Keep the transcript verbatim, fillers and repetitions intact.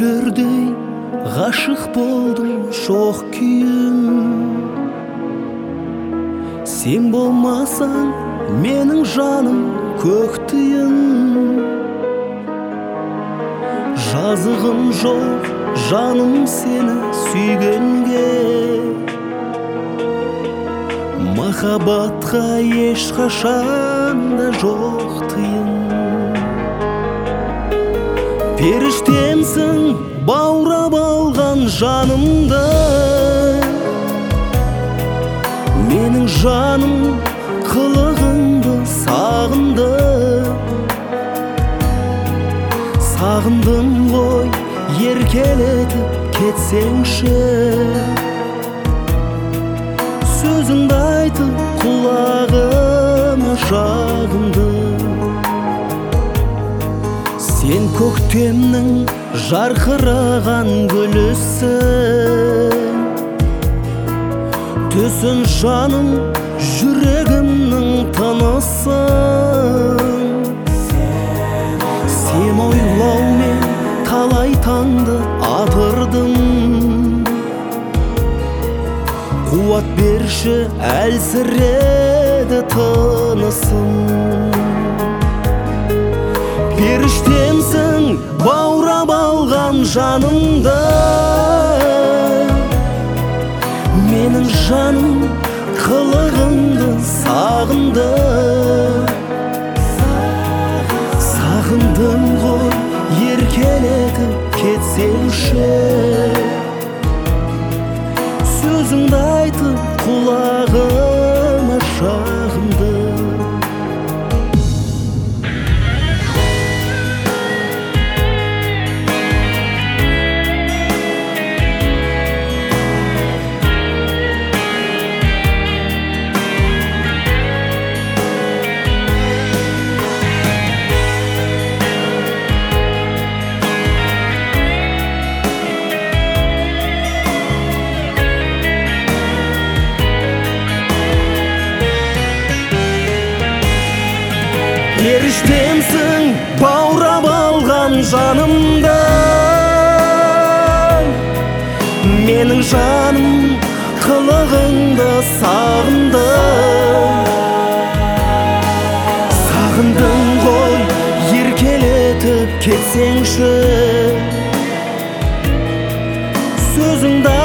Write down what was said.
өлердей ғашық болдым шоқ күйін. Сен болмасаң менің жаным көк тиын. Жазығым жоқ жаным сені сүйгенге, махаббатқа ешқашанда жоқ тыйым. Періштемсің баурап алған жанымды, менің жаным қылығыңды сағынды. Сағындым ғой еркелетіп кетсеңші, сөзіңді айтып құлағыма жағынды. Сен көктемнің жарқыраған гүлісің, түсін жаным жүрегімнің тынысың. Сен ойлаумен талай таңды атырдым, қуат берші әлсіреді тынысым. Періштемсің баурап алған жанымды, менің жаным қылығыңды сағынды. Сағындым ғой еркелетіп кетсеңші, сөзіңді айтып құлағыма жағынды. Періштемсің баурап алған жанымды, менің жаным қылығыңды сағынды. Сағындым ғой еркелетіп кетсеңші, сөзіңді